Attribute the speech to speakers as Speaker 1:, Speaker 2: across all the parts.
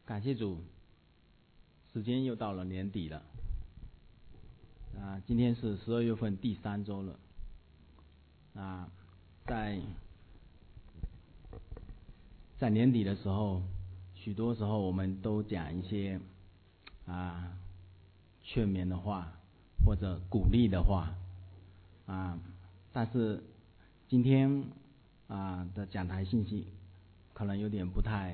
Speaker 1: 感谢主，时间又到了年底了。今天是12月份第3周了。在年底的时候，许多时候我们都讲一些劝勉的话或者鼓励的话但是今天的讲台信息可能有点不太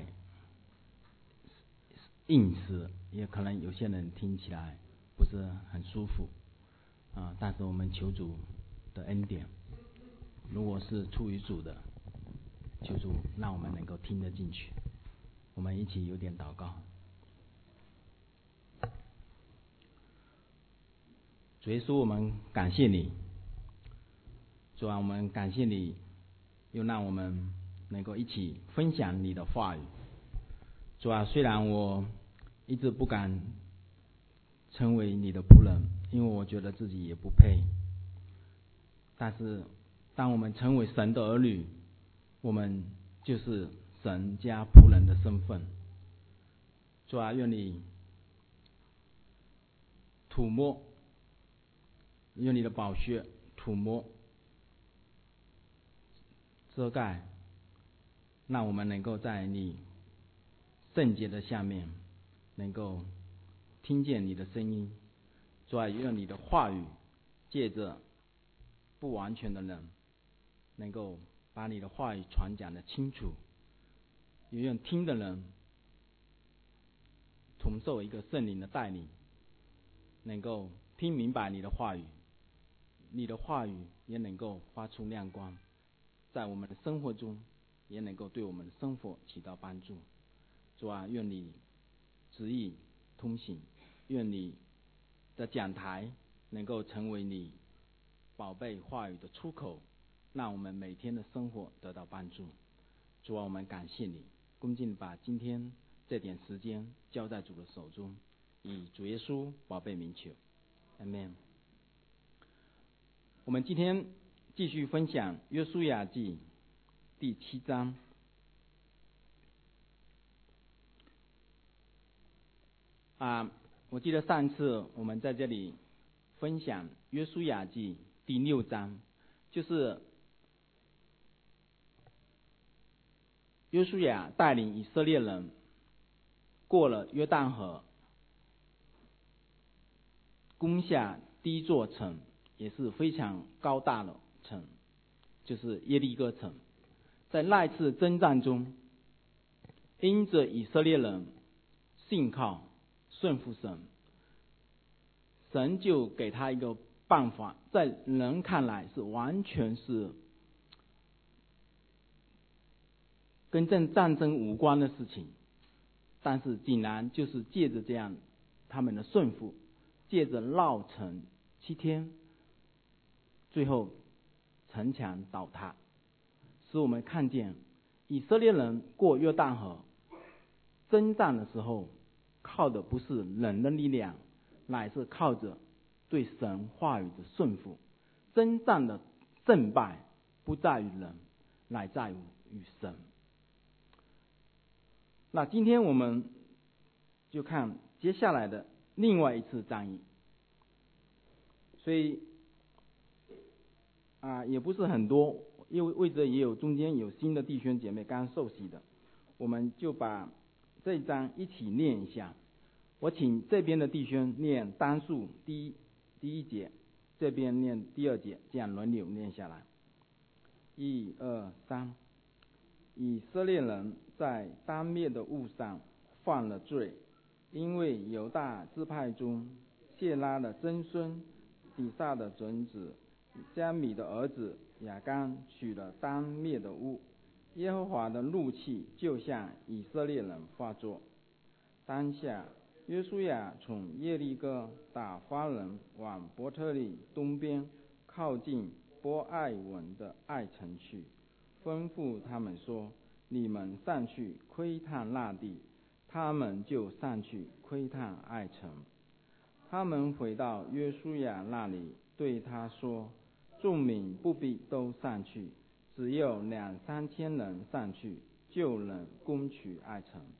Speaker 1: 应时，也可能有些人听起来不是很舒服但是我们求主的恩典，如果是出于主的，求主让我们能够听得进去。我们一起有点祷告。主耶稣，我们感谢你。主啊，我们感谢你又让我们能够一起分享你的话语。主啊，虽然我一直不敢成为你的仆人，因为我觉得自己也不配，但是当我们成为神的儿女，我们就是神家仆人的身份。主啊，愿你涂抹，用你的宝血涂抹遮盖，让我们能够在你圣洁的下面能够听见你的声音。主啊，愿你的话语借着不完全的人能够把你的话语传讲得清楚，也愿听的人同受一个圣灵的带领，能够听明白你的话语，你的话语也能够发出亮光，在我们的生活中也能够对我们的生活起到帮助。主啊，愿你旨意通行，愿你的讲台能够成为你宝贝话语的出口，让我们每天的生活得到帮助。主啊，我们感谢你，恭敬把今天这点时间交在主的手中，以主耶稣宝贝名求，阿们。我们今天继续分享约书亚记第7章。我记得上次我们在这里分享约书亚记第6章，就是约书亚带领以色列人过了约旦河，攻下第一座城，也是非常高大的城，就是耶利哥城。在那一次征战中，因着以色列人信靠顺服神，神就给他一个办法，在人看来是完全是跟战争无关的事情，但是竟然就是借着这样他们的顺服，借着绕城7天，最后城墙倒塌，使我们看见以色列人过约旦河征战的时候，靠的不是人的力量，乃是靠着对神话语的顺服。征战的胜败不在于人，乃在于神。那今天我们就看接下来的另外一次战役，所以也不是很多，因为为着也有中间有新的弟兄姐妹刚受洗的，我们就把这一章一起念一下。我请这边的弟兄念单数第一节，这边念第2节，这样轮流念下来。1、2、3。以色列人在当灭的物上犯了罪，因为犹大支派中谢拉的曾孙底萨的长子加米的儿子亚干取了当灭的物，耶和华的怒气就向以色列人发作。当下约书亚从耶利哥打发人往伯特利东边靠近波艾文的艾城去，吩咐他们说：你们上去窥探那地。他们就上去窥探艾城。他们回到约书亚那里，对他说：众民不必都上去，只有2、3千人上去，就能攻取艾城。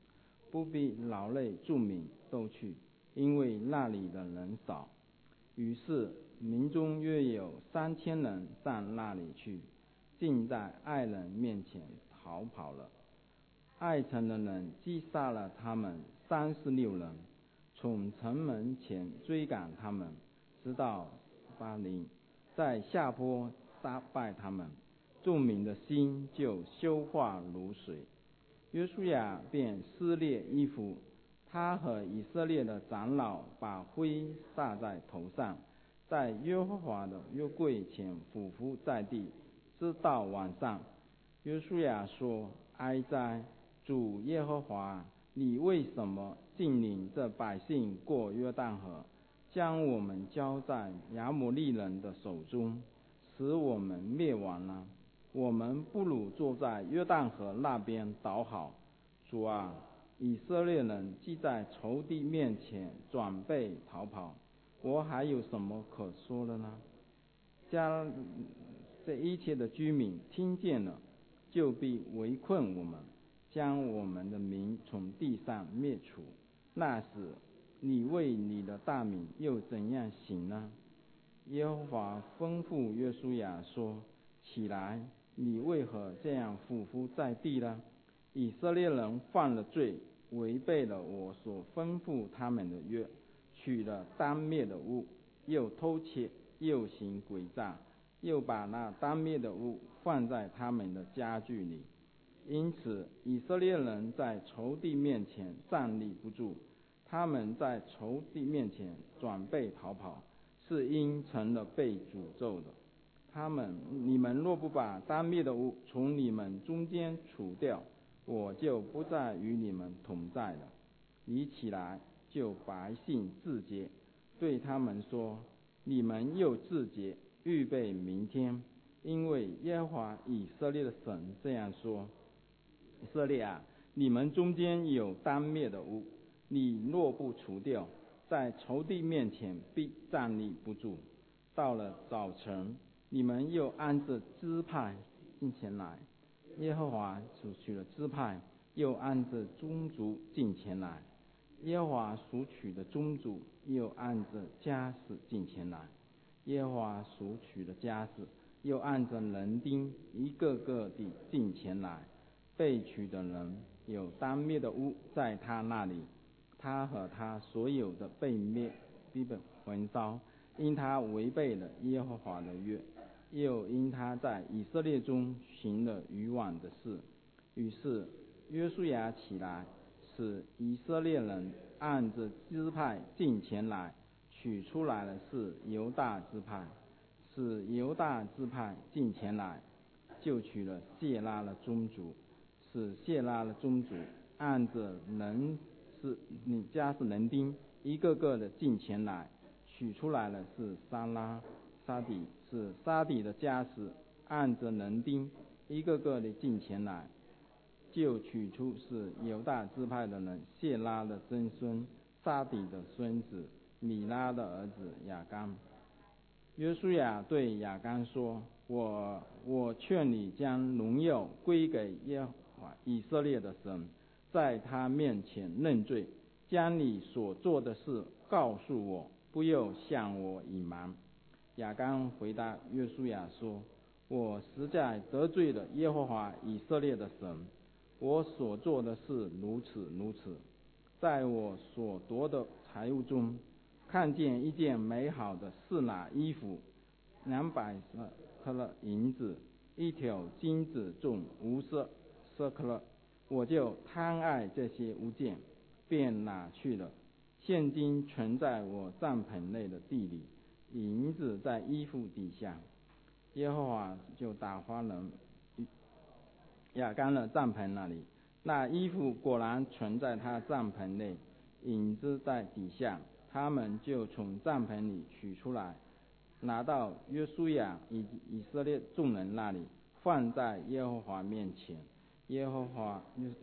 Speaker 1: 不必劳累众民都去，因为那里的人少。于是民中约有3000人上那里去，竟在爱人面前逃跑了。爱城的人击杀了他们36人，从城门前追赶他们，直到巴林，在下坡杀败他们，众民的心就消化如水。约书亚便撕裂衣服，他和以色列的长老把灰撒在头上，在耶和华的约柜前俯伏在地，直到晚上。约书亚说：哀哉，主耶和华，你为什么竟领这百姓过约旦河，将我们交在亚摩利人的手中，使我们灭亡呢？我们不如坐在约旦河那边倒好。主啊，以色列人既在仇敌面前转背逃跑，我还有什么可说的呢？将这一切的居民听见了，就必围困我们，将我们的民从地上灭除。那时你为你的大名又怎样行呢？耶和华吩咐约书亚说：起来，你为何这样俯伏在地呢？以色列人犯了罪，违背了我所吩咐他们的约，取了当灭的物，又偷窃，又行诡诈，又把那当灭的物放在他们的家具里。因此以色列人在仇敌面前站立不住，他们在仇敌面前转背逃跑，是因成了被诅咒的。你们若不把当灭的物从你们中间除掉，我就不再与你们同在了。你起来，就百姓自洁，对他们说：你们又自洁，预备明天，因为耶和华以色列的神这样说：以色列啊，你们中间有当灭的物，你若不除掉，在仇敌面前必站立不住。到了早晨，你们又按着支派进前来，耶和华所取的支派又按着宗族进前来，耶和华所取的宗族又按着家室进前来，耶和华所取的家室又按着人丁一个个地进前来。被取的人有当灭的物在他那里，他和他所有的被灭必被焚烧，因他违背了耶和华的约，又因他在以色列中行了愚妄的事。于是约书亚起来，使以色列人按着支派进前来，取出来的是犹大支派，使犹大支派进前来，就取了谢拉的宗族，使谢拉的宗族按着家是人丁一个个的进前来，取出来的是沙底，是沙底的家室按着人丁一个个的进前来，就取出是犹大支派的人谢拉的曾孙沙底的孙子米拉的儿子亚干。约书亚对亚干说：我劝你将荣耀归给耶和华以色列的神，在他面前认罪，将你所做的事告诉我，不要向我隐瞒。亚干回答约书亚说：我实在得罪了耶和华以色列的神，我所做的事如此如此。在我所夺的财物中，看见一件美好的示拿衣服，200克勒银子，一条金子重50舍克勒，我就贪爱这些物件，便拿去了。现今存在我帐篷内的地里，银子在衣服底下。耶和华就打发人亚干的帐篷那里，那衣服果然存在他帐篷内，银子在底下。他们就从帐篷里取出来，拿到约书亚以及以色列众人那里，放在耶和华面前。耶和华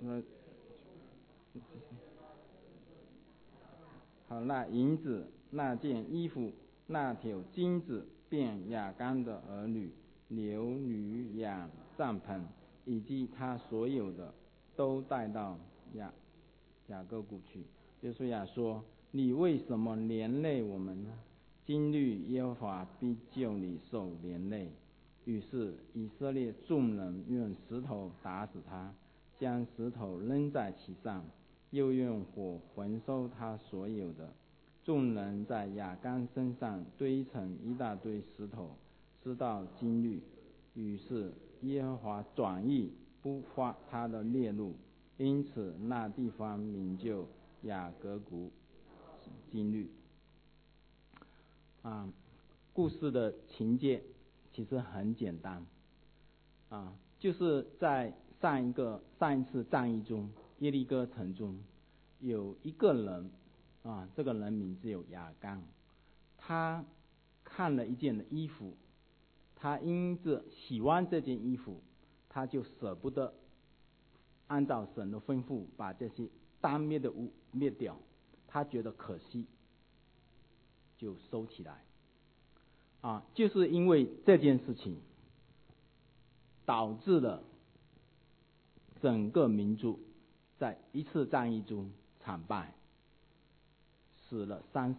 Speaker 1: 好，那银子、那件衣服、那条金子，便亚干的儿女、牛驴羊帐篷以及他所有的，都带到雅各谷去。约书亚说：你为什么连累我们呢？今日耶和华必救你受连累。于是以色列众人用石头打死他，将石头扔在其上，又用火焚烧他所有的。众人在亚干身上堆成一大堆石头，直到今日。于是耶和华转意不发他的烈怒，因此那地方名叫雅各谷。今日故事的情节其实很简单就是在上一次战役中，耶利哥城中有一个人这个人名字有亚干，他看了一件的衣服，他因着喜欢这件衣服，他就舍不得按照神的吩咐把这些当灭的物灭掉，他觉得可惜，就收起来就是因为这件事情导致了整个民族在一次战役中惨败，死了30。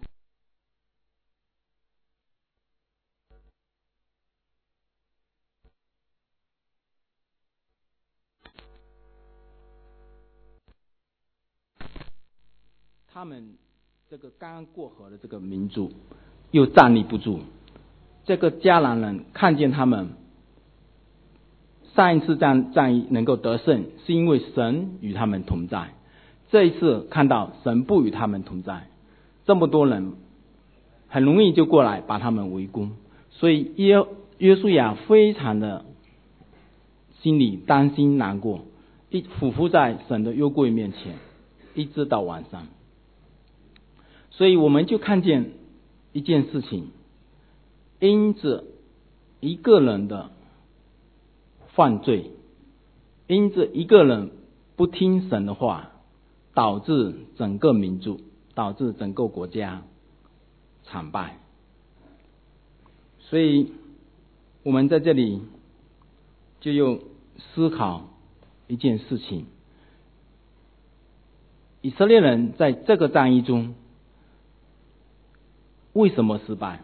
Speaker 1: 他们这个刚刚过河的这个民族又站立不住。这个迦南人看见他们上一次战役能够得胜，是因为神与他们同在。这一次看到神不与他们同在，这么多人很容易就过来把他们围攻，所以约书亚非常的心里担心难过，俯伏在神的约柜面前，一直到晚上。所以我们就看见一件事情，因着一个人的犯罪，因着一个人不听神的话，导致整个民族，导致整个国家惨败。所以我们在这里就又思考一件事情，以色列人在这个战役中为什么失败？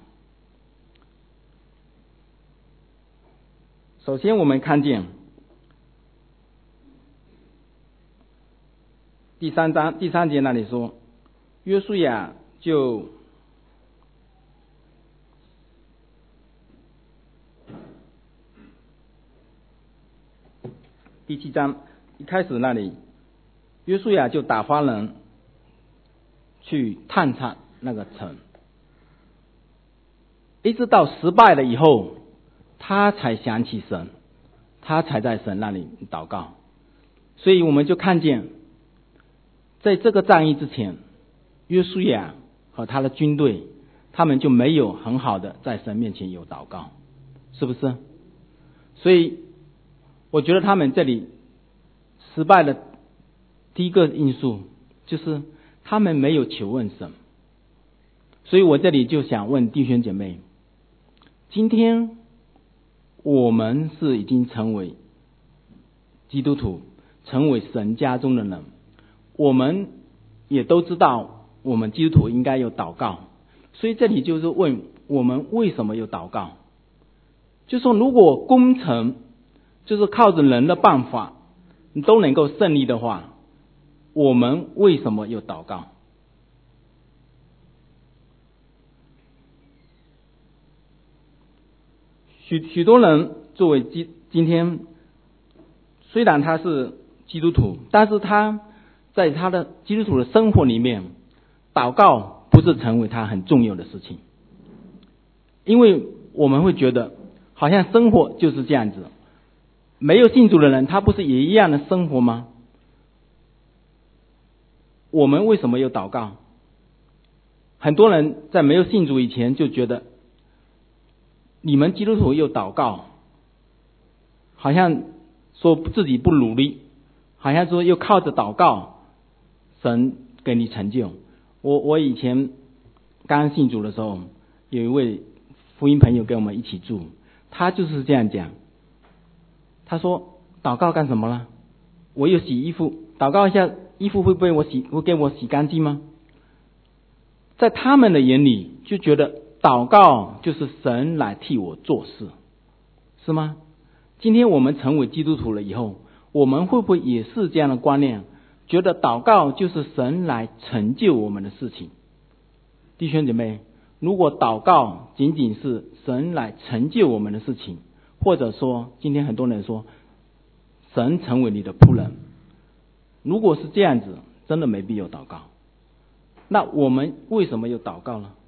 Speaker 1: 首先我们看见第三节那里说，约书亚就第7章一开始那里，约书亚就打发人去探查那个城，一直到失败了以后，他才想起神，他才在神那里祷告。所以我们就看见在这个战役之前，约书亚和他的军队他们就没有很好的在神面前有祷告，是不是？所以我觉得他们这里失败的第一个因素就是他们没有求问神。所以我这里就想问弟兄姐妹，今天我们是已经成为基督徒，成为神家中的人，我们也都知道我们基督徒应该有祷告。所以这里就是问我们为什么有祷告，就说如果工程就是靠着人的办法你都能够胜利的话，我们为什么有祷告？许多人作为今天虽然他是基督徒，但是他在他的基督徒的生活里面，祷告不是成为他很重要的事情。因为我们会觉得好像生活就是这样子，没有信主的人他不是也一样的生活吗？我们为什么有祷告？很多人在没有信主以前就觉得你们基督徒有祷告，好像说自己不努力，好像说又靠着祷告神给你成就。我以前刚信主的时候，有一位福音朋友跟我们一起住，他就是这样讲，他说祷告干什么了？我又洗衣服，祷告一下衣服会给我洗干净吗？在他们的眼里就觉得祷告就是神来替我做事，是吗？今天我们成为基督徒了以后，我们会不会也是这样的观念，觉得祷告就是神来成就我们的事情？弟兄姐妹，如果祷告仅仅是神来成就我们的事情，或者说今天很多人说神成为你的仆人，如果是这样子，真的没必要祷告。那我们为什么要祷告呢？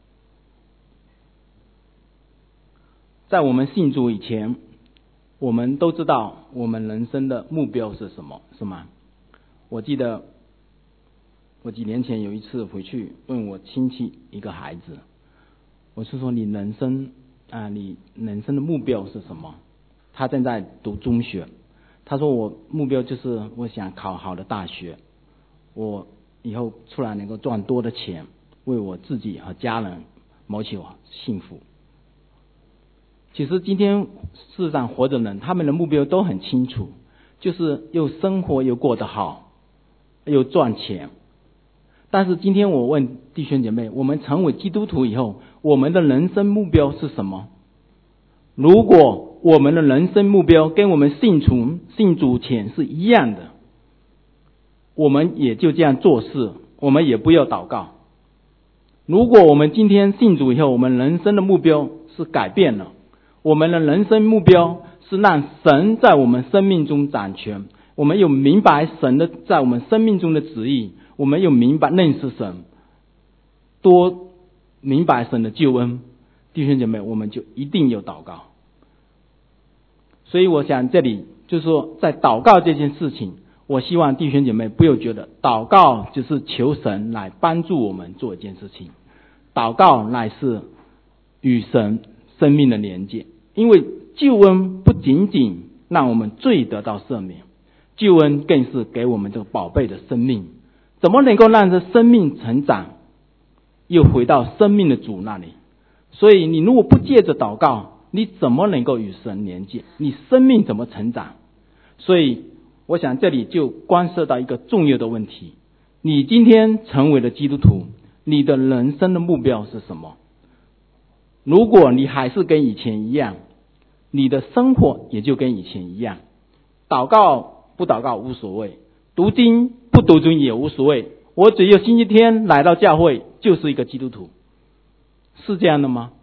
Speaker 1: 在我们信主以前，我们都知道我们人生的目标是什么，是吗？我记得我几年前有一次回去问我亲戚一个孩子，我是说你人生的目标是什么？他正在读中学，他说我目标就是我想考好的大学，我以后出来能够赚多的钱，为我自己和家人谋求幸福。其实今天世上活着的人，他们的目标都很清楚，就是又生活又过得好，又赚钱。但是今天我问弟兄姐妹，我们成为基督徒以后，我们的人生目标是什么？如果我们的人生目标跟我们信主前是一样的，我们也就这样做事，我们也不要祷告。如果我们今天信主以后，我们人生的目标是改变了，我们的人生目标是让神在我们生命中掌权，我们有明白神的在我们生命中的旨意，我们有明白认识神，多明白神的救恩，弟兄姐妹，我们就一定有祷告。所以我想这里就是说，在祷告这件事情，我希望弟兄姐妹不要觉得祷告就是求神来帮助我们做一件事情，祷告乃是与神生命的连接。因为救恩不仅仅让我们罪得到赦免，救恩更是给我们这个宝贝的生命。怎么能够让这生命成长，又回到生命的主那里？所以你如果不借着祷告，你怎么能够与神连接？你生命怎么成长？所以我想这里就关涉到一个重要的问题，你今天成为了基督徒，你的人生的目标是什么？如果你还是跟以前一样，你的生活也就跟以前一样，祷告不祷告无所谓，读经不读经也无所谓，我只有星期天来到教会就是一个基督徒，是这样的吗？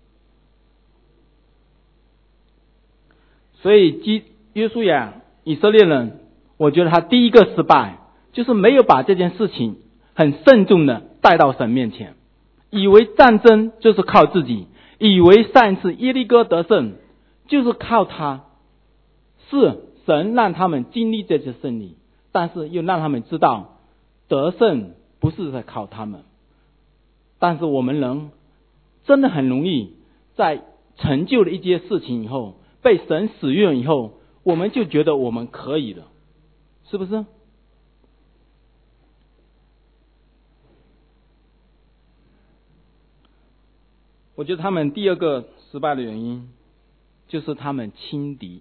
Speaker 1: 所以约书亚以色列人，我觉得他第一个失败就是没有把这件事情很慎重的带到神面前，以为战争就是靠自己，以为上一次耶利哥得胜就是靠他，是神让他们经历这次胜利，但是又让他们知道得胜不是在靠他们。但是我们人真的很容易在成就了一些事情以后，被神使用以后，我们就觉得我们可以了，是不是？我觉得他们第二个失败的原因就是他们轻敌。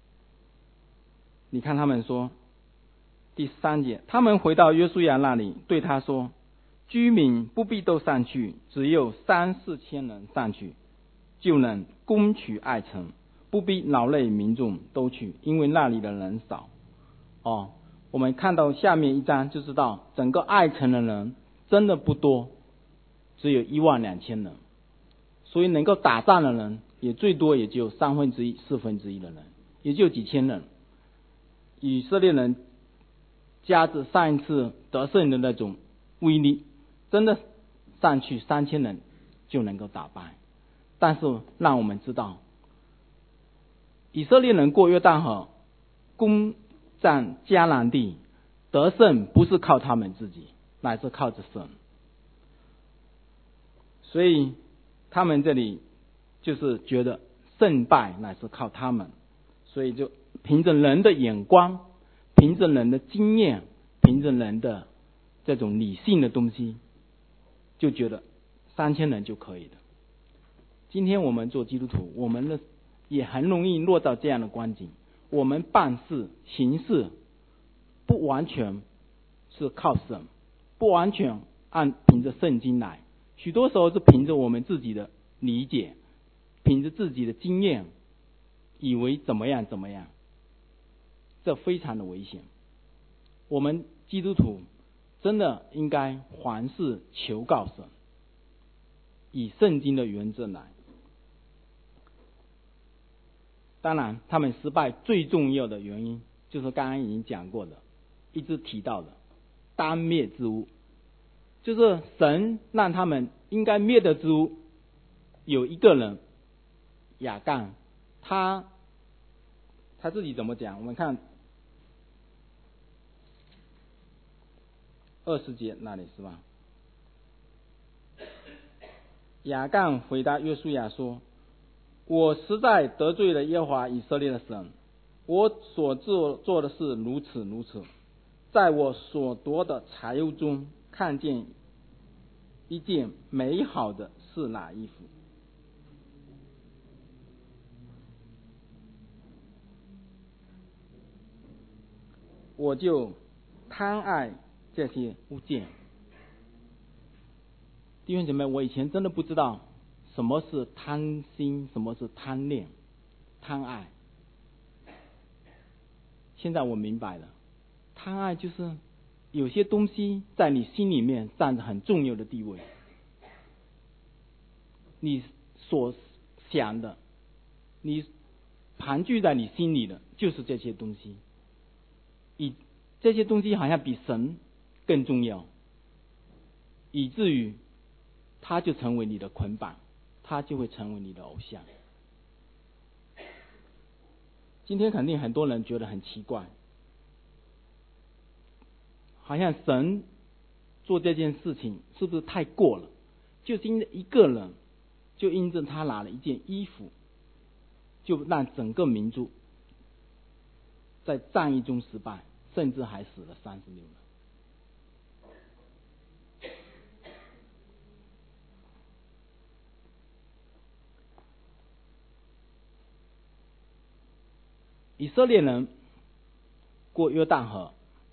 Speaker 1: 你看他们说第3节，他们回到约书亚那里，对他说，居民不必都上去，只有3-4千人上去，就能攻取爱城，不必劳累民众都去，因为那里的人少。我们看到下面一章就知道，整个爱城的人真的不多，只有12000人，所以能够打仗的人也最多也就1/3、1/4的人，也就几千人。以色列人加之上一次得胜的那种威力，真的上去3000人就能够打败。但是让我们知道，以色列人过约旦河攻占迦南地得胜，不是靠他们自己，乃是靠着神。所以他们这里就是觉得胜败乃是靠他们，所以就凭着人的眼光，凭着人的经验，凭着人的这种理性的东西，就觉得3000人就可以了。今天我们做基督徒，我们的也很容易落到这样的光景，我们办事行事不完全是靠神，不完全凭着圣经来，许多时候是凭着我们自己的理解，凭着自己的经验，以为怎么样，这非常的危险。我们基督徒真的应该凡事求告神，以圣经的原则来。当然他们失败最重要的原因就是刚刚已经讲过的，一直提到的当灭之物，就是神让他们应该灭的之物，有一个人亚干，他自己怎么讲？我们看20节那里是吧？亚干回答约书亚说：我实在得罪了耶和华以色列的神，我所做的事如此，在我所夺的财物中看见一件美好的是哪一幅？我就贪爱这些物件。弟兄姐妹，我以前真的不知道什么是贪心，什么是贪恋、贪爱。现在我明白了，贪爱就是有些东西在你心里面占着很重要的地位，你所想的，你盘踞在你心里的就是这些东西，这些东西好像比神更重要，以至于它就成为你的捆绑，它就会成为你的偶像。今天肯定很多人觉得很奇怪，好像神做这件事情是不是太过了？就是因为一个人，就因着他拿了一件衣服，就让整个民族在战役中失败，甚至还死了36人。以色列人过约旦河，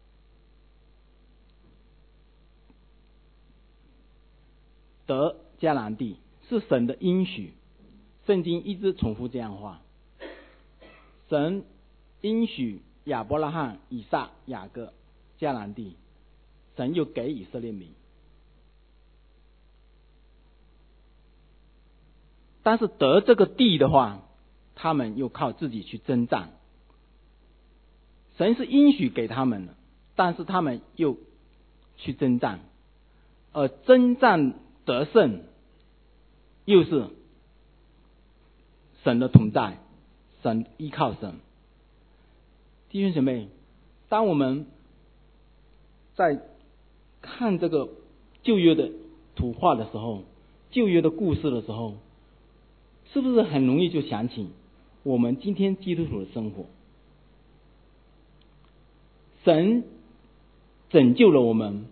Speaker 1: 得迦南地，是神的应许。圣经一直重复这样的话，神应许亚伯拉罕、以撒、雅各迦南地，神又给以色列民。但是得这个地的话，他们又靠自己去征战。神是应许给他们的，但是他们又去征战，而征战得胜又是神的同在，神依靠神。弟兄姐妹，当我们在看这个旧约的图画的时候，旧约的故事的时候，是不是很容易就想起我们今天基督徒的生活？神拯救了我们，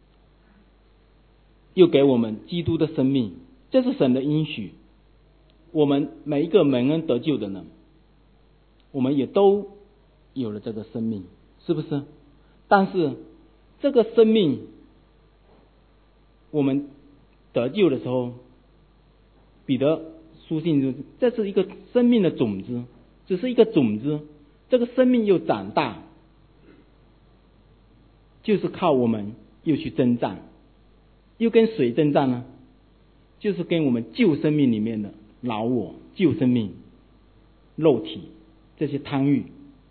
Speaker 1: 又给我们基督的生命，这是神的应许。我们每一个蒙恩得救的人，我们也都有了这个生命，是不是？但是这个生命，我们得救的时候，彼得书信就是这是一个生命的种子，只是一个种子，这个生命又长大，就是靠我们又去征战，又跟谁征战呢？就是跟我们旧生命里面的老我、旧生命、肉体这些贪欲。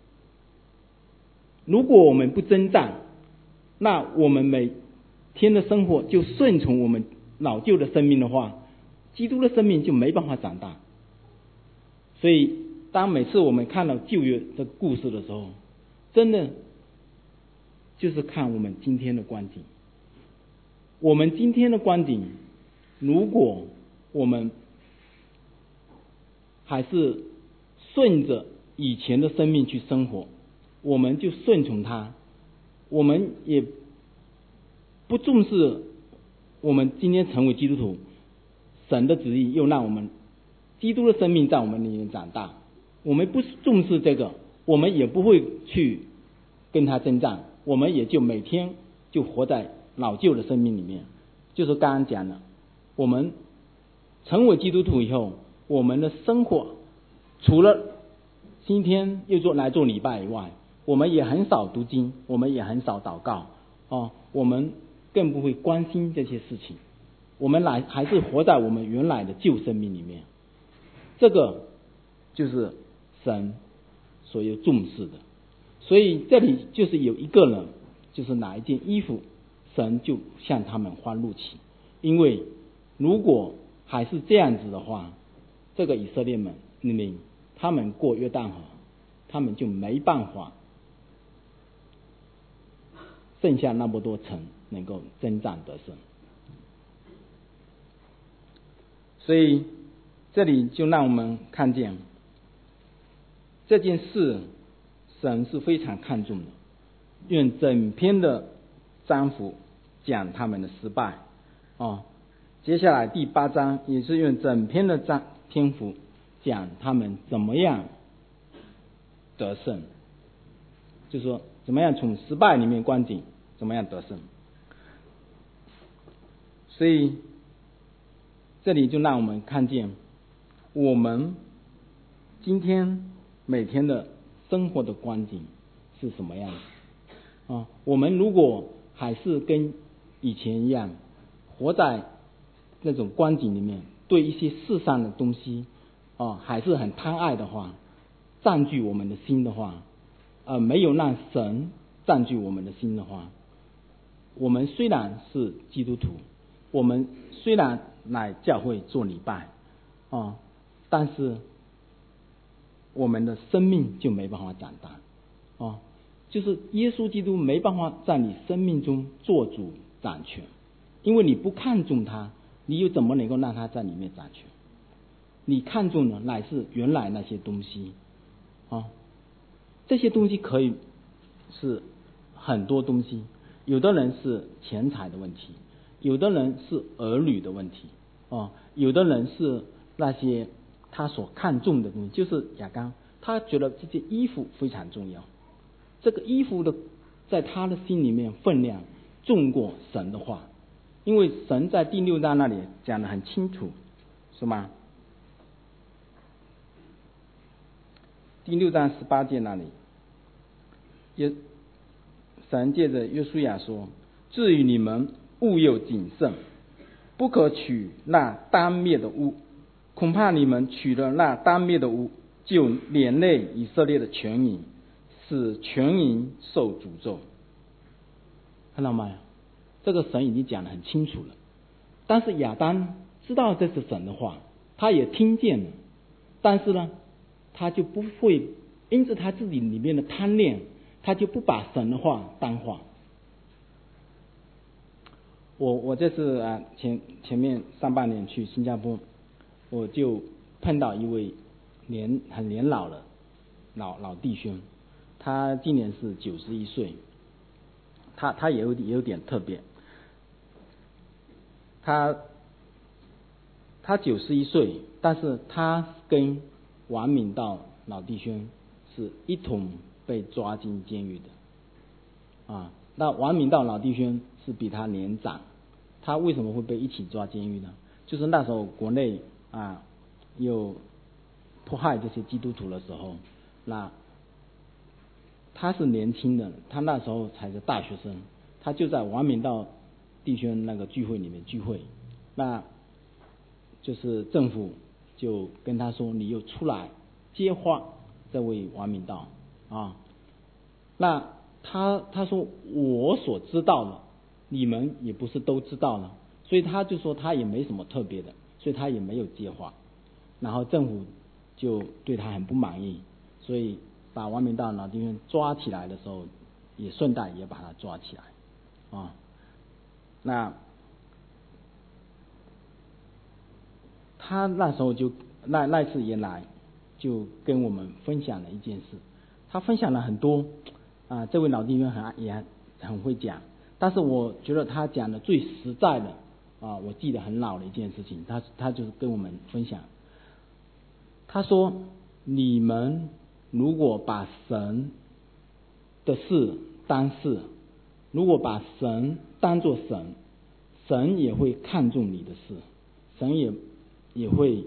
Speaker 1: 如果我们不征战，那我们每天的生活就顺从我们老旧的生命的话，基督的生命就没办法长大。所以当每次我们看到旧约这个故事的时候，真的就是看我们今天的光景。我们今天的光景，如果我们还是顺着以前的生命去生活，我们就顺从他，我们也不重视我们今天成为基督徒，神的旨意又让我们基督的生命在我们里面长大，我们不重视这个，我们也不会去跟他征战，我们也就每天就活在老旧的生命里面。就是刚刚讲的，我们成为基督徒以后，我们的生活除了今天又来做礼拜以外，我们也很少读经，我们也很少祷告我们更不会关心这些事情，我们还是活在我们原来的旧生命里面。这个就是神所有重视的。所以这里就是有一个人，就是拿一件衣服，神就向他们发怒气。因为如果还是这样子的话，这个以色列民他们过约旦河，他们就没办法剩下那么多城能够征战得胜。所以这里就让我们看见这件事神是非常看重的。愿整篇的章幅讲他们的失败接下来第8章也是用整篇的篇幅讲他们怎么样得胜，就是说怎么样从失败里面观点怎么样得胜。所以这里就让我们看见我们今天每天的生活的观点是什么样子我们如果还是跟以前一样活在那种观景里面，对一些世上的东西还是很贪爱的话，占据我们的心的话，没有让神占据我们的心的话，我们虽然是基督徒，我们虽然来教会做礼拜但是我们的生命就没办法长大就是耶稣基督没办法在你生命中做主掌权，因为你不看重他，你又怎么能够让他在里面掌权？你看重的乃是原来那些东西这些东西可以是很多东西，有的人是钱财的问题，有的人是儿女的问题有的人是那些他所看重的东西，就是亚刚他觉得这件衣服非常重要，这个衣服的在他的心里面分量重过神的话，因为神在第6章那里讲得很清楚，是吗？第6章18节那里，神借着约书亚说：至于你们，务要谨慎，不可取那当灭的物，恐怕你们取了那当灭的物，就连累以色列的全营，使全营受诅咒。看到吗？这个神已经讲得很清楚了，但是亚当知道这是神的话，他也听见了，但是呢他就不会，因此他自己里面的贪恋，他就不把神的话当话。我这次前面上半年去新加坡，我就碰到一位很年老的老弟兄，他今年是91岁，他也有点特别，他91岁，但是他跟王敏道老弟兄是一同被抓进监狱的那王敏道老弟兄是比他年长，他为什么会被一起抓监狱呢？就是那时候国内有迫害这些基督徒的时候，那他是年轻的，他那时候才是大学生，他就在王敏道弟兄那个聚会里面聚会，那就是政府就跟他说，你又出来接话这位王敏道那他说我所知道的你们也不是都知道了，所以他就说他也没什么特别的，所以他也没有接话，然后政府就对他很不满意，所以把王敏道老弟兄抓起来的时候，也顺带也把他抓起来那他那时候就那次也来就跟我们分享了一件事，他分享了很多这位老弟兄也很会讲，但是我觉得他讲的最实在的我记得很老的一件事情，他就是跟我们分享，他说你们如果把神的事当事， 如果把神当作神，神也会看重你的事，神也会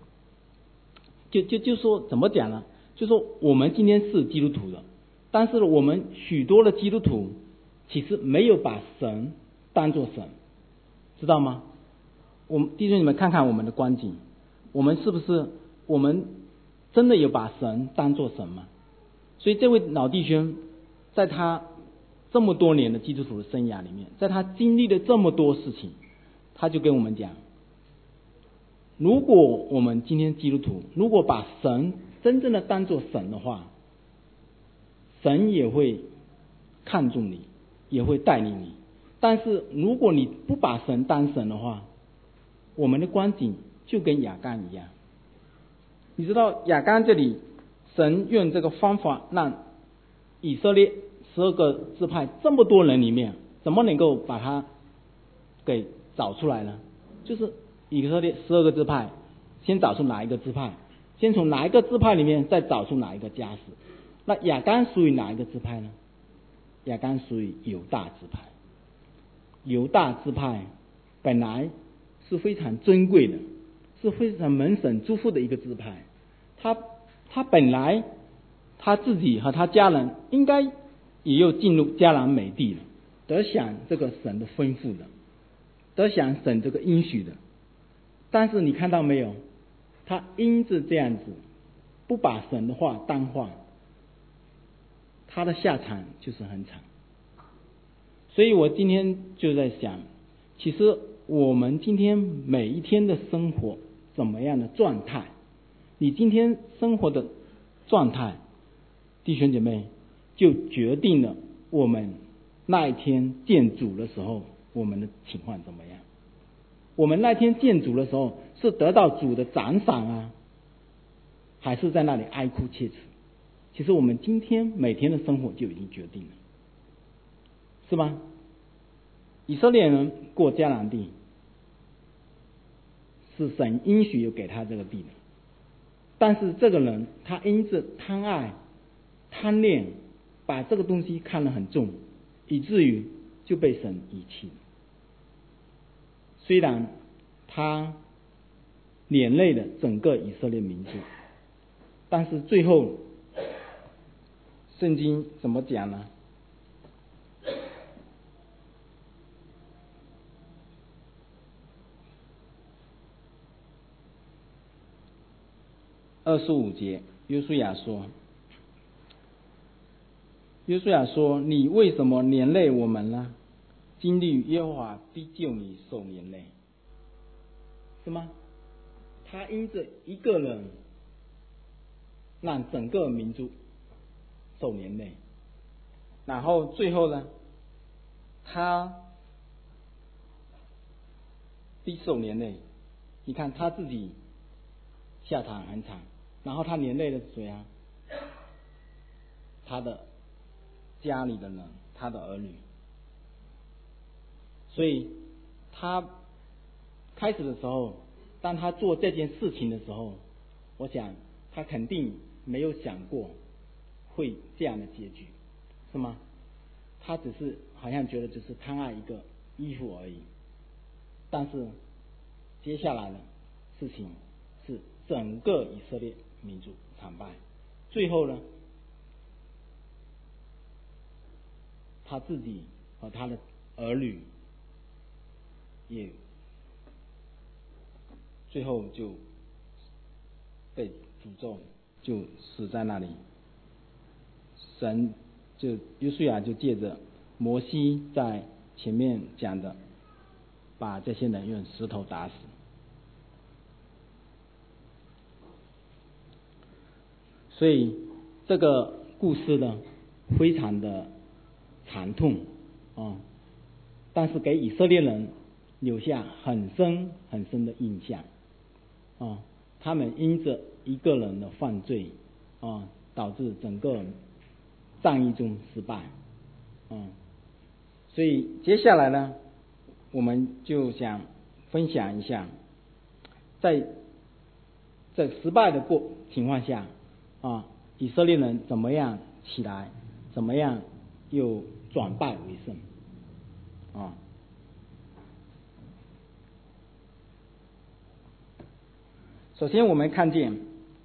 Speaker 1: 就说怎么讲呢？就说我们今天是基督徒的，但是我们许多的基督徒其实没有把神当作神，知道吗？我们弟兄你们看看我们的光景，我们是不是我们真的有把神当作神吗？所以这位老弟兄在他这么多年的基督徒的生涯里面，在他经历了这么多事情，他就跟我们讲，如果我们今天基督徒如果把神真正的当作神的话，神也会看重你，也会带领你。但是如果你不把神当神的话，我们的光景就跟亚干一样。你知道亚干这里神用这个方法让以色列12个支派这么多人里面，怎么能够把它给找出来呢？就是以色列12个支派，先找出哪一个支派，先从哪一个支派里面再找出哪一个家室。那亚干属于哪一个支派呢？亚干属于犹大支派。犹大支派本来是非常尊贵的，是非常蒙神祝福的一个支派。他本来他自己和他家人应该也有进入迦南美地了，得享这个神的吩咐的，得享神这个应许的。但是你看到没有，他因着这样子不把神的话当话，他的下场就是很惨。所以我今天就在想，其实我们今天每一天的生活怎么样的状态，你今天生活的状态，弟兄姐妹，就决定了我们那一天见主的时候我们的情况怎么样。我们那天见主的时候是得到主的奖赏啊，还是在那里哀哭切齿？其实我们今天每天的生活就已经决定了，是吗？以色列人过迦南地，是神应许有给他这个地的，但是这个人他因着贪爱贪恋，把这个东西看得很重，以至于就被神遗弃。虽然他连累了整个以色列民族，但是最后圣经怎么讲呢？25节，约书亚说，你为什么连累我们呢？经历耶和华必救你受连累，是吗？他因着一个人让整个民族受连累，然后最后呢，他必受连累。你看他自己下场很惨，然后他连累了谁啊？他的家里的人，他的儿女。所以他开始的时候，当他做这件事情的时候，我想他肯定没有想过会这样的结局，是吗？他只是好像觉得就是贪爱一个衣服而已，但是接下来的事情是整个以色列民族惨败，最后呢，他自己和他的儿女也最后就被诅咒，就死在那里。神就约书亚就借着摩西在前面讲的，把这些人用石头打死。所以这个故事呢，非常的惨痛啊，但是给以色列人留下很深很深的印象啊。他们因着一个人的犯罪啊，导致整个战役中失败啊。所以接下来呢，我们就想分享一下，在失败的情况下啊，以色列人怎么样起来，怎么样又转败为胜首先我们看见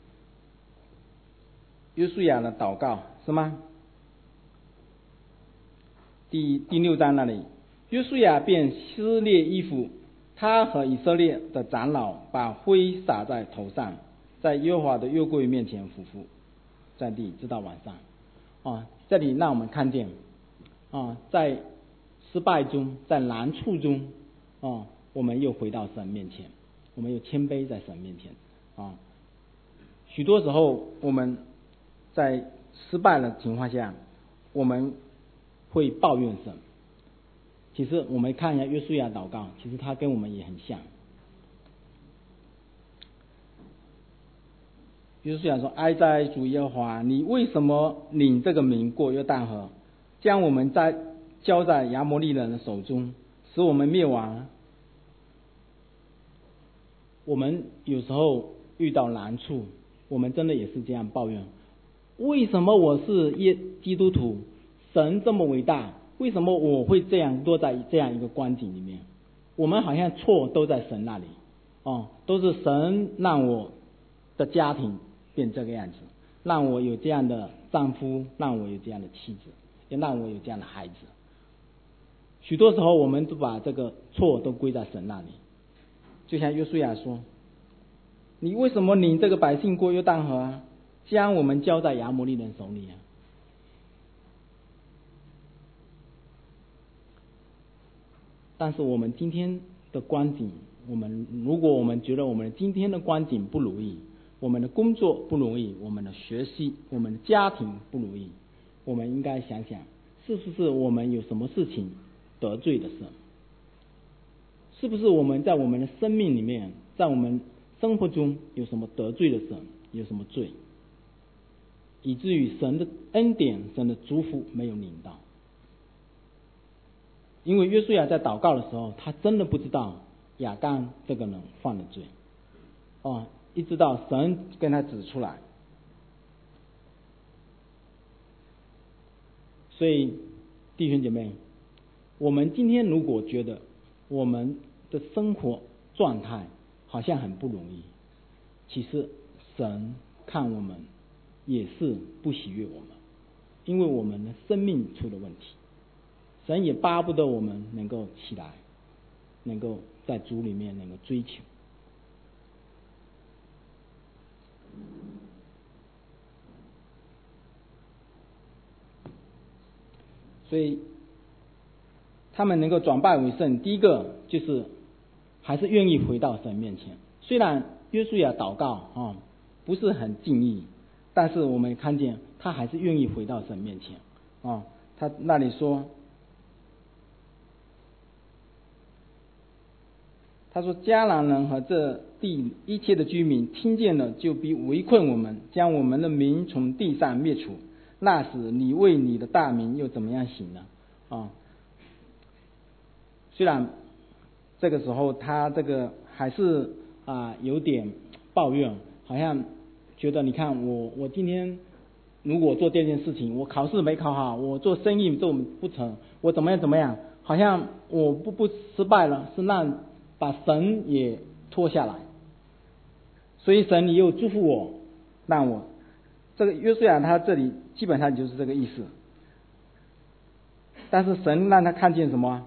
Speaker 1: 约书亚的祷告是吗？第6章那里，约书亚便撕裂衣服，他和以色列的长老把灰撒在头上，在耶和华的约柜面前匍匐在地，直到晚上。这里让我们看见在失败中，在难处中我们又回到神面前，我们又谦卑在神面前许多时候我们在失败的情况下，我们会抱怨神。其实我们看一下约书亚祷告，其实他跟我们也很像。约书亚说：哀哉主耶和华，你为什么领这个民过约旦河，将我们交在亚摩利人的手中，使我们灭亡？我们有时候遇到难处，我们真的也是这样抱怨，为什么我是基督徒，神这么伟大，为什么我会这样落在这样一个光景里面？我们好像错都在神那里都是神让我的家庭变这个样子，让我有这样的丈夫，让我有这样的妻子，也让我有这样的孩子。许多时候我们都把这个错都归在神那里。就像约书亚说：你为什么领这个百姓过约旦河将我们交在亚摩利人手里但是我们今天的光景，如果我们觉得我们今天的光景不如意，我们的工作不如意，我们的学习，我们的家庭不如意，我们应该想想，是不是我们有什么事情得罪了神？是不是我们在我们的生命里面，在我们生活中有什么得罪了神，有什么罪，以至于神的恩典，神的祝福没有领到？因为约书亚在祷告的时候，他真的不知道亚干这个人犯了罪一直到神跟他指出来。所以弟兄姐妹，我们今天如果觉得我们的生活状态好像很不容易，其实神看我们也是不喜悦我们，因为我们的生命出了问题。神也巴不得我们能够起来，能够在主里面能够追求。所以他们能够转败为胜，第一个就是还是愿意回到神面前。虽然约书亚祷告不是很尽意，但是我们看见他还是愿意回到神面前他那里说，他说迦南人和这地一切的居民听见了，就必围困我们，将我们的民从地上灭除。那时你为你的大名又怎么样行呢？虽然这个时候他这个还是有点抱怨，好像觉得你看我今天如果做这件事情，我考试没考好，我做生意做不成，我怎么样，好像我不失败了，是让把神也拖下来。所以神你又祝福我，让我这个约书亚他这里基本上就是这个意思。但是神让他看见什么？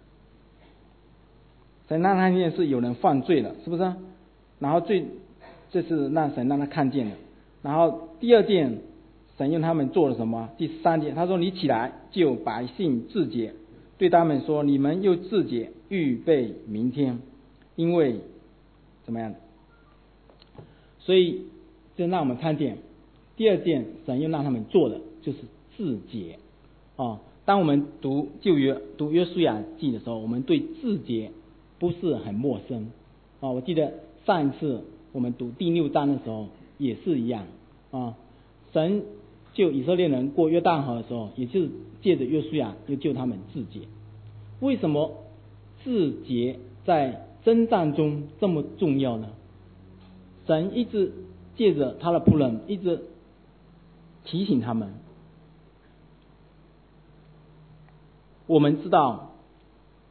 Speaker 1: 神让他看见是有人犯罪了，是不是？然后这是让神让他看见了。然后第二件，神用他们做了什么？第3件，他说你起来救百姓自洁，对他们说你们又自洁，预备明天，因为怎么样？所以这让我们看见第二件神又让他们做的就是自洁当我们读旧约读约书亚记的时候，我们对自洁不是很陌生我记得上一次我们读第6章的时候也是一样神救以色列人过约旦河的时候，也就是借着约书亚又救他们自洁。为什么自洁在征战中这么重要呢？神一直借着他的仆人一直提醒他们。我们知道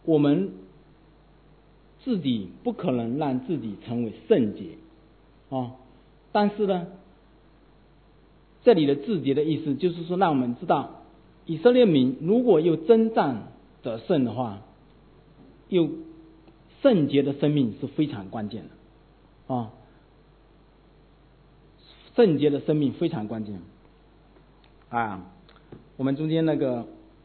Speaker 1: 我们自己不可能让自己成为圣洁但是呢，这里的自洁的意思就是说，让我们知道以色列民如果又征战得胜的话，又圣洁的生命是非常关键的圣洁的生命非常关键我们中间那个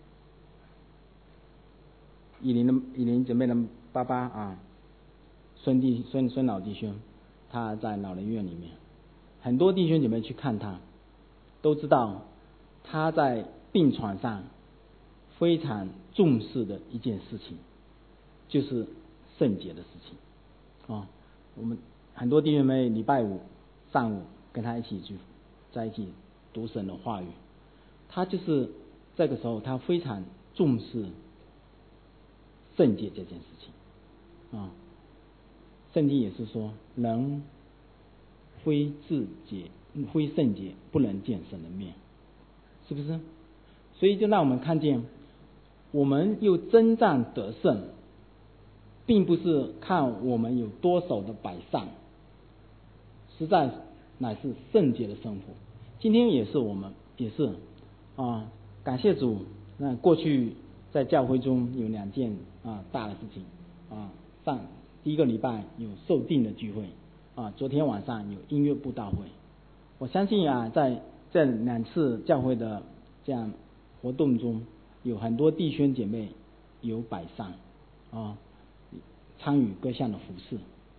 Speaker 1: 以琳姐妹的爸爸孙老弟兄，他在老人院里面，很多弟兄姐妹去看他，都知道他在病床上非常重视的一件事情，就是圣洁的事情我们很多弟兄姐妹礼拜五上午跟他在一起读神的话语，他就是这个时候他非常重视圣洁这件事情圣经也是说，人非圣洁不能见神的面，是不是？所以就让我们看见，我们又征战得胜，并不是看我们有多少的摆上，实在乃是圣洁的生活。今天也是我们也是感谢主。那过去在教会中有2件大的事情第一个礼拜有受定的聚会昨天晚上有音乐布道会。我相信在这2次教会的这样活动中，有很多弟兄姐妹有摆上参与各项的服事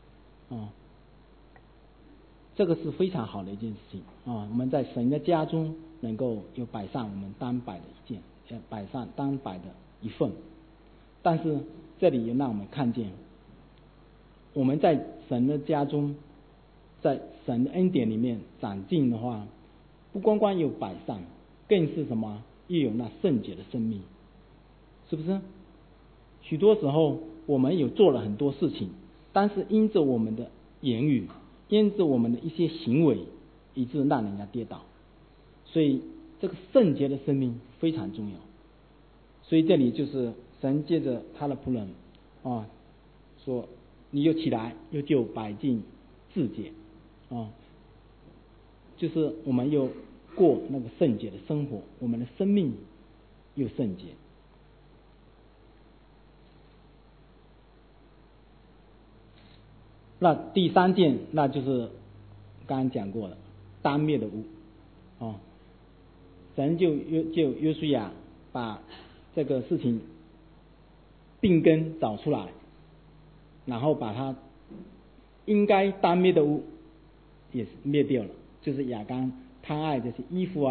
Speaker 1: 这个是非常好的一件事情我们在神的家中能够有摆上我们当摆的一件，摆上当摆的一份。但是这里也让我们看见，我们在神的家中，在神的恩典里面长进的话，不光光有摆上，更是什么？又有那圣洁的生命，是不是？许多时候我们有做了很多事情，但是因着我们的言语，因着我们的一些行为，以致让人家跌倒。所以这个圣洁的生命非常重要。所以这里就是神借着他的仆人说，你又起来，又救百姓自洁就是我们又过那个圣洁的生活，我们的生命又圣洁。那第3件，那就是刚刚讲过了，当灭的屋神就约书亚把这个事情病根找出来，然后把他应该当灭的屋也灭掉了，就是亚当贪爱这些衣服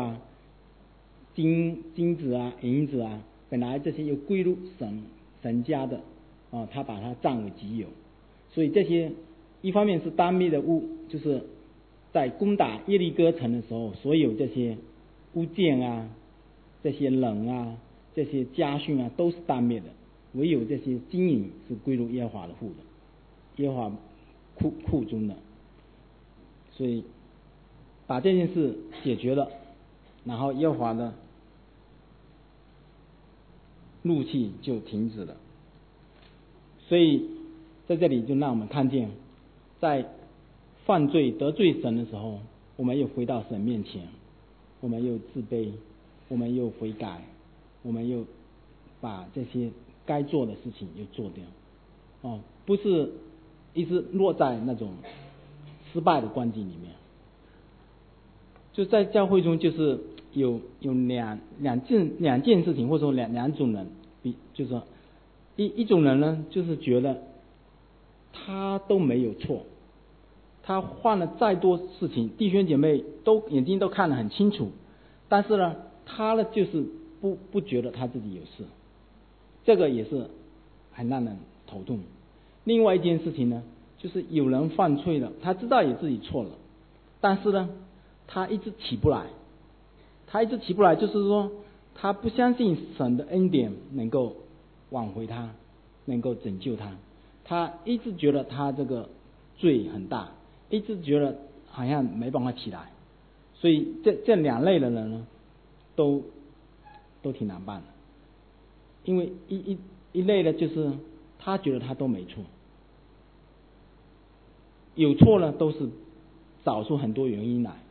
Speaker 1: 金子银子本来这些又归入神家的他把它占为己有。所以这些一方面是当灭的屋，就是在攻打耶利哥城的时候，所有这些物件这些人这些家训都是当灭的，唯有这些金银是归入耶和华的户的，耶和华库中的。所以把这件事解决了，然后耶和华的怒气就停止了。所以在这里就让我们看见，在犯罪得罪神的时候，我们又回到神面前，我们又自卑，我们又悔改，我们又把这些该做的事情又做掉不是一直落在那种失败的光景里面。就在教会中，就是有两件事情，或者说两种人，就是说一种人呢，就是觉得他都没有错，他犯了再多事情，弟兄姐妹眼睛都看得很清楚，但是呢，他呢就是不觉得他自己有事，这个也是很让人头痛。另外一件事情呢，就是有人犯罪了，他知道也自己错了，但是呢，他一直起不来，就是说他不相信神的恩典能够挽回他，能够拯救他，他一直觉得他这个罪很大，一直觉得好像没办法起来。所以这两类的人呢，都挺难办的。因为一类呢，就是他觉得他都没错，有错呢都是找出很多原因来。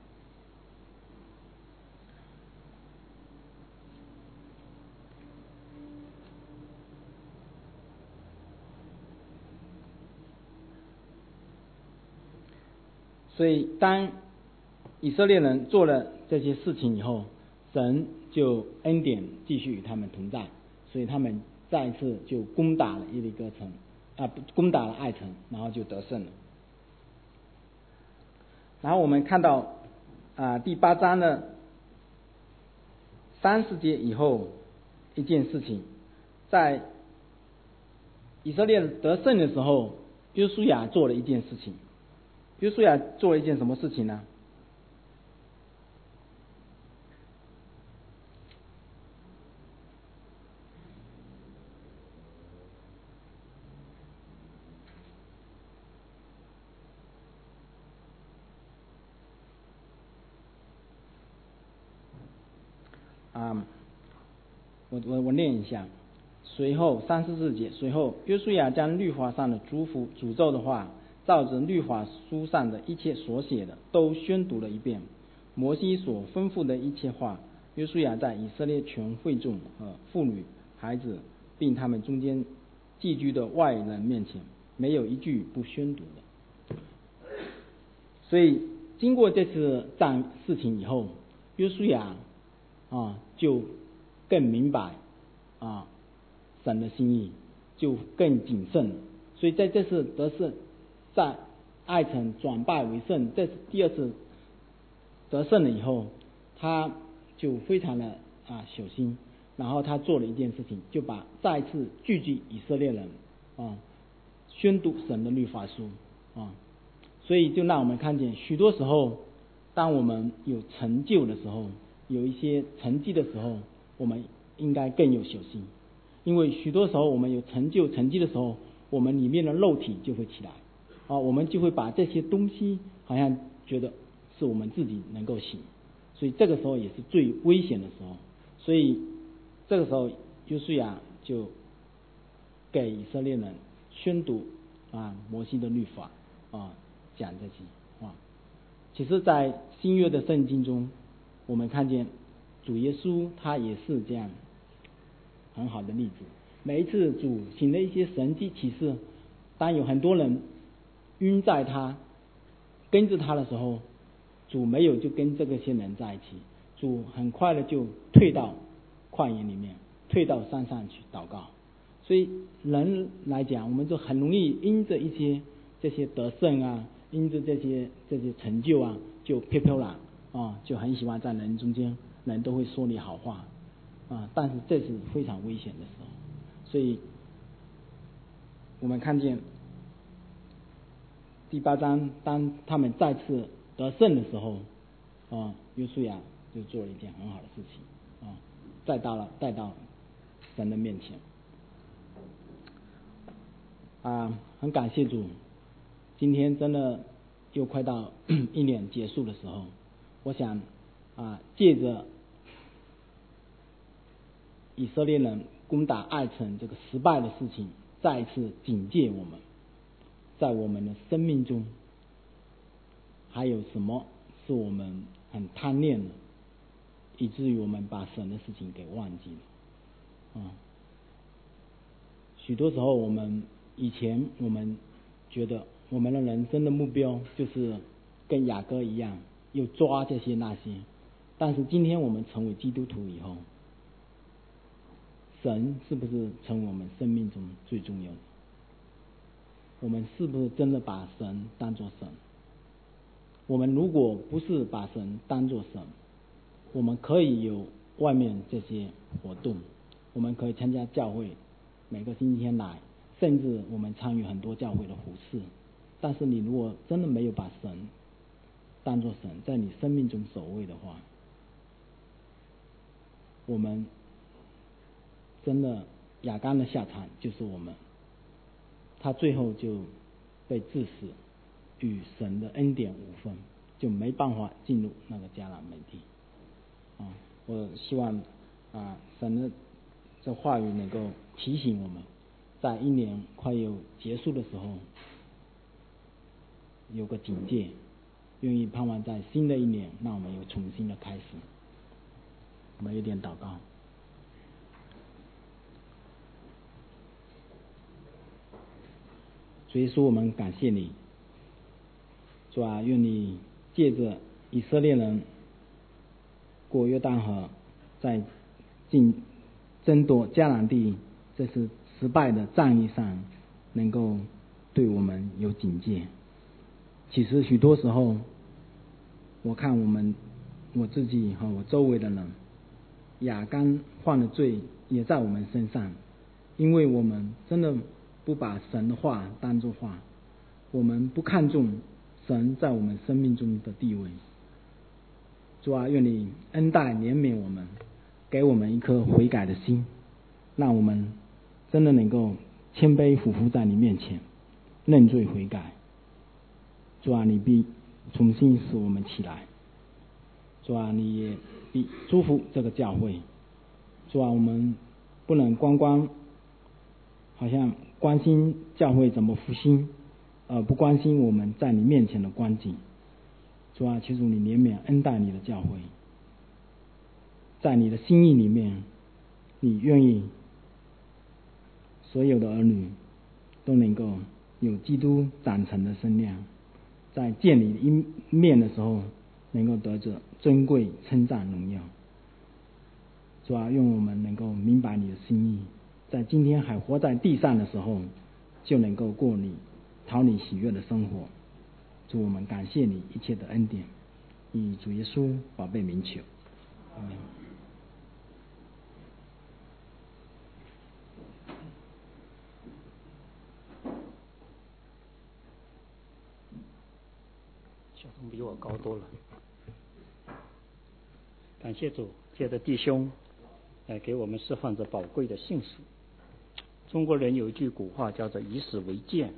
Speaker 1: 所以当以色列人做了这些事情以后，神就恩典继续与他们同在，所以他们再一次就攻打了耶利哥城，攻打了爱城，然后就得胜了。然后我们看到第8章的30节以后一件事情，在以色列得胜的时候，约书亚做了一件事情。约书亚做了一件什么事情呢？我念一下。随后34节，随后约书亚将律法上的祝福诅咒的话，照着律法书上的一切所写的，都宣读了一遍。摩西所吩咐的一切话，约书亚在以色列全会众和妇女、孩子，并他们中间寄居的外人面前，没有一句不宣读的。所以经过这次事情以后，约书亚就更明白神的心意，就更谨慎。所以在这次得胜，在爱城转败为胜，这是第2次得胜了以后，他就非常的小心，然后他做了一件事情，就再一次聚集以色列人宣读神的律法书所以就让我们看见，许多时候当我们有成就的时候，有一些成绩的时候，我们应该更有小心，因为许多时候我们有成绩的时候，我们里面的肉体就会起来我们就会把这些东西好像觉得是我们自己能够行，所以这个时候也是最危险的时候。所以这个时候约书亚就给以色列人宣读摩西的律法讲这些话。其实在新约的圣经中，我们看见主耶稣他也是这样很好的例子。每一次主行了一些神迹奇事，当有很多人晕在他跟着他的时候，主没有就跟这些人在一起，主很快的就退到旷野里面，退到山上去祷告。所以人来讲，我们就很容易因着一些这些得胜因着这些成就就飘然就很喜欢在人中间，人都会说你好话但是这是非常危险的时候。所以我们看见第8章，当他们再次得胜的时候约书亚就做了一件很好的事情带到神的面前很感谢主，今天真的又快到1年结束的时候，我想借着以色列人攻打爱城这个失败的事情，再一次警戒我们，在我们的生命中还有什么是我们很贪恋的，以至于我们把神的事情给忘记了许多时候以前我们觉得我们的人生的目标就是跟雅各一样，又抓这些那些，但是今天我们成为基督徒以后，神是不是成为我们生命中最重要的？我们是不是真的把神当作神？我们如果不是把神当作神，我们可以有外面这些活动，我们可以参加教会，每个星期天来，甚至我们参与很多教会的服事，但是你如果真的没有把神当作神在你生命中首位的话，我们真的亚干的下场就是他最后就被治死，与神的恩典无分，就没办法进入那个迦南美地我希望神的这话语能够提醒我们， 在一年快要结束的时候有个警戒，愿意盼望在新的一年让我们有重新的开始。我们有点祷告。主耶稣，我们感谢你，主啊，愿你借着以色列人过约旦河，在争夺迦南地这次失败的战役上，能够对我们有警戒。其实许多时候，我看我自己和我周围的人，亚干犯的罪也在我们身上，因为我们真的不把神的话当作话，我们不看重神在我们生命中的地位。主啊，愿你恩待怜悯我们，给我们一颗悔改的心，让我们真的能够谦卑俯伏在你面前，认罪悔改。主啊，你必重新使我们起来。主啊，你也必祝福这个教会。主啊，我们不能光好像关心教会怎么复兴，不关心我们在你面前的光景。主啊，求主你怜悯恩待你的教会，在你的心意里面，你愿意所有的儿女都能够有基督长成的身量，在见你一面的时候能够得着尊贵称赞荣耀。主啊，愿我们能够明白你的心意，在今天还活在地上的时候就能够过你讨你喜悦的生活。主，我们感谢你一切的恩典，以主耶稣宝贝名求，阿们。
Speaker 2: 小童比我高多了。感谢主，借着弟兄来给我们释放着宝贵的信息。中国人有一句古话叫做以史为鉴。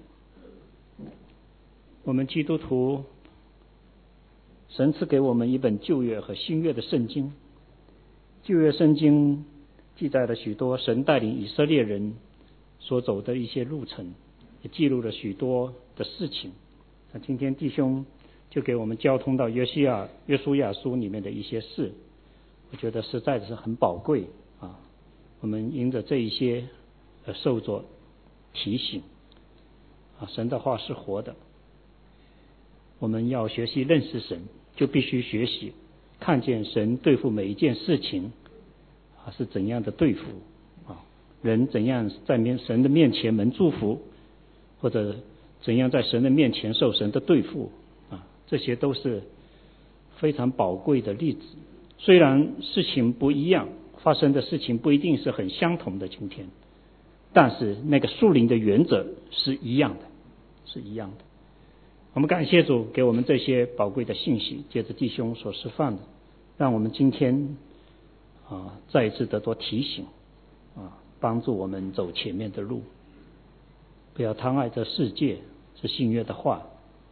Speaker 2: 我们基督徒，神赐给我们一本旧约和新约的圣经。旧约圣经记载了许多神带领以色列人所走的一些路程，也记录了许多的事情。那今天弟兄就给我们交通到约书亚书里面的一些事，我觉得实在是很宝贵啊。我们因着这一些受着提醒啊，神的话是活的。我们要学习认识神，就必须学习看见神对付每一件事情啊是怎样的对付啊，人怎样在神的面前蒙祝福，或者怎样在神的面前受神的对付啊，这些都是非常宝贵的例子。虽然事情不一样，发生的事情不一定是很相同的今天，但是那个属灵的原则是一样的，是一样的。我们感谢主给我们这些宝贵的信息，借着弟兄所释放的，让我们今天再一次得到提醒啊，帮助我们走前面的路，不要贪爱这世界，是新约的话。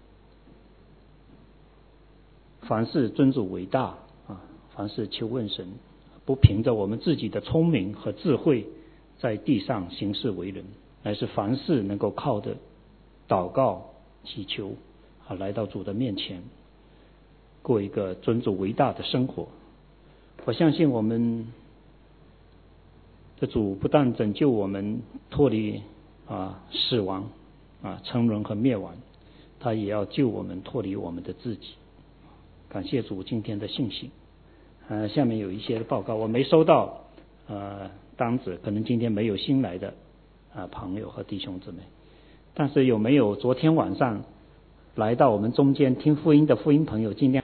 Speaker 2: 凡事尊主为大啊，凡事求问神，不凭着我们自己的聪明和智慧在地上行事为人，乃是凡事能够靠着祷告祈求啊，来到主的面前，过一个尊主为大的生活。我相信我们的主不但拯救我们脱离死亡沉沦和灭亡，他也要救我们脱离我们的自己。感谢主今天的信息。下面有一些报告，我没收到单子，可能今天没有新来的朋友和弟兄姊妹，但是有没有昨天晚上来到我们中间听福音的福音朋友，尽量